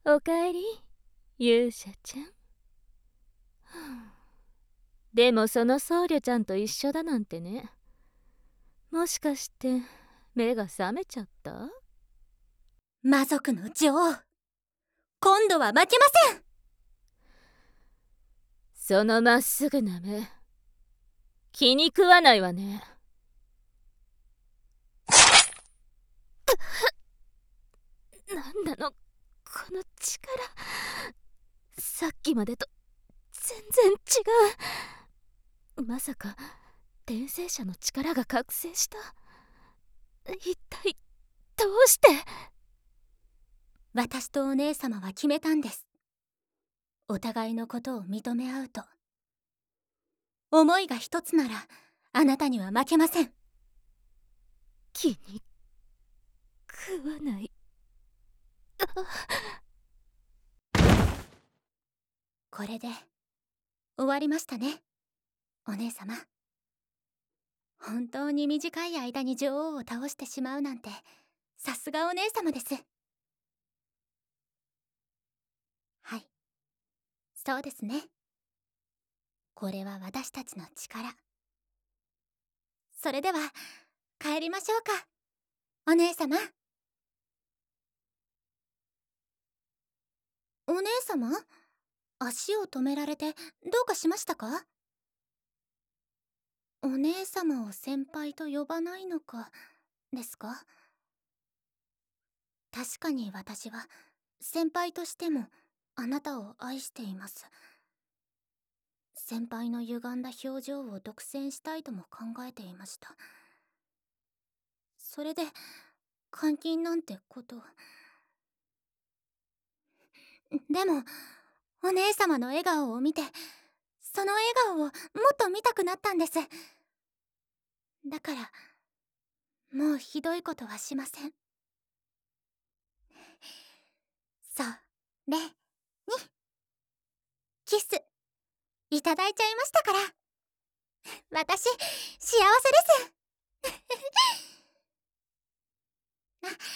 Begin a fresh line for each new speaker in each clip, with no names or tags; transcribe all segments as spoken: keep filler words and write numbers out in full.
おかえり、勇者ちゃん。はあ、でもその僧侶ちゃんと一緒だなんてね。もしかして目が覚めちゃった？
魔族の女王、今度は負けません。
そのまっすぐな目、気に食わないわね。なんなのこの力、さっきまでと全然違う。まさか転生者の力が覚醒した？一体どうして？
私とお姉様は決めたんです。お互いのことを認め合うと。思いが一つならあなたには負けません。
気に食わない。
これで終わりましたね、お姉様。本当に短い間に女王を倒してしまうなんて、さすがお姉様です。はい、そうですね。これは私たちの力。それでは帰りましょうか、お姉様。お姉様、足を止められてどうかしましたか？お姉様を先輩と呼ばないのかですか？確かに私は先輩としてもあなたを愛しています。先輩の歪んだ表情を独占したいとも考えていました。それで監禁なんてことを。でもお姉様の笑顔を見て、その笑顔をもっと見たくなったんです。だからもうひどいことはしません。それにキスいただいちゃいましたから。私幸せですあ、そうです。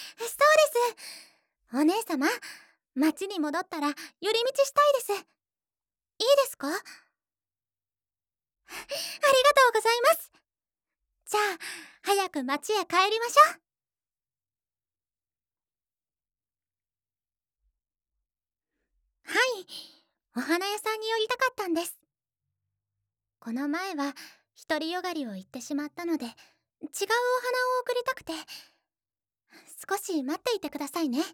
お姉様、町に戻ったら寄り道したいです。いいですか？ありがとうございます。じゃあ早く町へ帰りましょう。はい、お花屋さんに寄りたかったんです。この前は独りよがりを言ってしまったので、違うお花を贈りたくて。少し待っていてくださいね。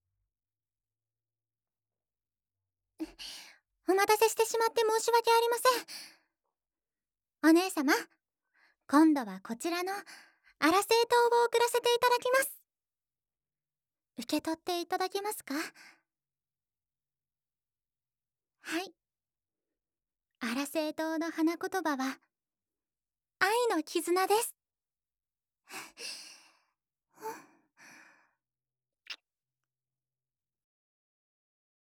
お待たせしてしまって申し訳ありません。お姉様、今度はこちらのアラセイ糖を送らせていただきます。受け取っていただけますか？はい。アラセイ糖の花言葉は愛の絆です。